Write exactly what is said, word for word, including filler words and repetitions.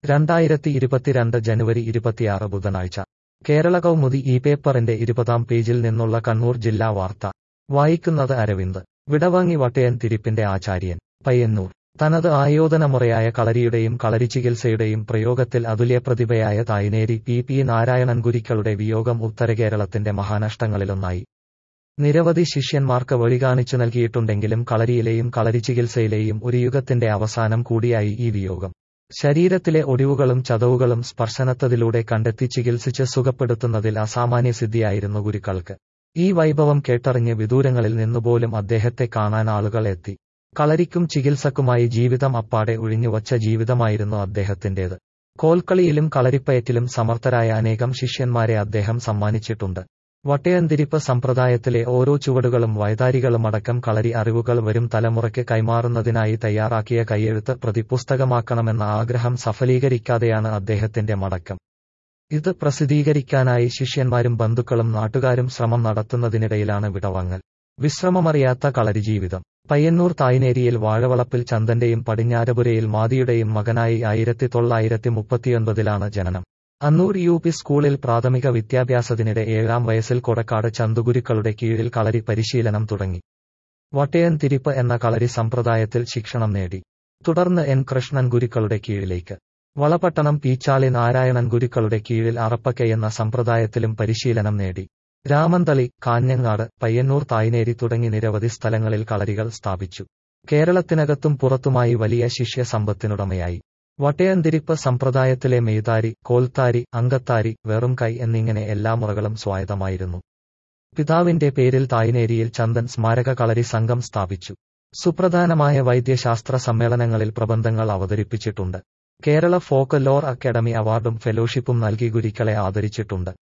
രണ്ടായിരത്തി ഇരുപത്തിരണ്ട് ജനുവരി ഇരുപത്തിയാറ് ബുധനാഴ്ച കേരള കൗമുദി ഈ പേപ്പറിന്റെ ഇരുപതാം പേജിൽ നിന്നുള്ള കണ്ണൂർ ജില്ലാ വാർത്ത വായിക്കുന്നത് അരവിന്ദ്. വിടവാങ്ങി വട്ടയൻ തിരിപ്പിന്റെ ആചാര്യൻ. പയ്യന്നൂർ. തനത് ആയോധനമുറയായ കളരിയുടെയും കളരിച്ചികിത്സയുടെയും പ്രയോഗത്തിൽ അതുല്യപ്രതിഭയായ തായ്നേരി പി പി നാരായണൻ ഗുരുക്കളുടെ വിയോഗം ഉത്തരകേരളത്തിന്റെ മഹാനഷ്ടങ്ങളിലൊന്നായി. നിരവധി ശിഷ്യന്മാർക്ക് വഴികാണിച്ചു നൽകിയിട്ടുണ്ടെങ്കിലും കളരിയിലെയും കളരിച്ചികിത്സയിലെയും ഒരു യുഗത്തിന്റെ അവസാനം കൂടിയായി ഈ വിയോഗം. ശരീരത്തിലെ ഒടിവുകളും ചതവുകളും സ്പർശനത്തതിലൂടെ കണ്ടെത്തി ചികിത്സിച്ച് സുഖപ്പെടുത്തുന്നതിൽ അസാമാന്യ സിദ്ധിയായിരുന്നു ഗുരുക്കൾക്ക്. ഈ വൈഭവം കേട്ടറിഞ്ഞ് വിദൂരങ്ങളിൽ നിന്നുപോലും അദ്ദേഹത്തെ കാണാൻ ആളുകൾ എത്തി. കളരിക്കും ചികിത്സക്കുമായി ജീവിതം അപ്പാടെ ഒഴിഞ്ഞുവച്ച ജീവിതമായിരുന്നു അദ്ദേഹത്തിന്റേത്. കോൽക്കളിയിലും കളരിപ്പയറ്റിലും സമർത്ഥരായ അനേകം ശിഷ്യന്മാരെ അദ്ദേഹം സമ്മാനിച്ചിട്ടുണ്ട്. വട്ടയന്തിരിപ്പ് സമ്പ്രദായത്തിലെ ഓരോ ചുവടുകളും വൈതാരികളുമടക്കം കളരി അറിവുകൾ വരും തലമുറയ്ക്ക് കൈമാറുന്നതിനായി തയ്യാറാക്കിയ കൈയെഴുത്ത് പ്രതിപുസ്തകമാക്കണമെന്ന ആഗ്രഹം സഫലീകരിക്കാതെയാണ് അദ്ദേഹത്തിന്റെ മടക്കം. ഇത് പ്രസിദ്ധീകരിക്കാനായി ശിഷ്യന്മാരും ബന്ധുക്കളും നാട്ടുകാരും ശ്രമം നടത്തുന്നതിനിടയിലാണ് വിടവാങ്ങൽ. വിശ്രമമറിയാത്ത കളരി ജീവിതം. പയ്യന്നൂർ തായ്നേരിയിൽ വാഴവളപ്പിൽ ചന്ദന്റെയും പടിഞ്ഞാരപുരയിൽ മാതിയുടെയും മകനായി ആയിരത്തി തൊള്ളായിരത്തി മുപ്പത്തിയൊൻപതിലാണ് ജനനം. അന്നൂർ യു പി സ്കൂളിൽ പ്രാഥമിക വിദ്യാഭ്യാസത്തിനിടെ ഏഴാം വയസ്സിൽ കൊടക്കാട് ചന്തുഗുരുക്കളുടെ കീഴിൽ കളരി പരിശീലനം തുടങ്ങി. വട്ടയൻ തിരിപ്പ് എന്ന കളരി സമ്പ്രദായത്തിൽ ശിക്ഷണം നേടി. തുടർന്ന് എൻ കൃഷ്ണൻ ഗുരുക്കളുടെ കീഴിലേക്ക്. വളപട്ടണം പീച്ചാളി നാരായണൻ ഗുരുക്കളുടെ കീഴിൽ അറപ്പക്കയെന്ന സമ്പ്രദായത്തിലും പരിശീലനം നേടി. രാമന്തളി, കാഞ്ഞങ്ങാട്, പയ്യന്നൂർ തായ്നേരി തുടങ്ങി നിരവധി സ്ഥലങ്ങളിൽ കളരികൾ സ്ഥാപിച്ചു. കേരളത്തിനകത്തും പുറത്തുമായി വലിയ ശിഷ്യ സമ്പത്തിനുടമയായി. വട്ടയന്തിരിപ്പ് സമ്പ്രദായത്തിലെ മെയ്താരി, കോൽത്താരി, അങ്കത്താരി, വെറും കൈ എന്നിങ്ങനെ എല്ലാ മുറകളും സ്വായത്തമായിരുന്നു. പിതാവിന്റെ പേരിൽ തായ്നേരിയിൽ ചന്ദൻ സ്മാരക കളരി സംഘം സ്ഥാപിച്ചു. സുപ്രധാനമായ വൈദ്യശാസ്ത്ര സമ്മേളനങ്ങളിൽ പ്രബന്ധങ്ങൾ അവതരിപ്പിച്ചിട്ടുണ്ട്. കേരള ഫോക്ക് ലോർ അക്കാദമി അവാർഡും ഫെലോഷിപ്പും നൽകി ഗുരുക്കളെ ആദരിച്ചിട്ടുണ്ട്.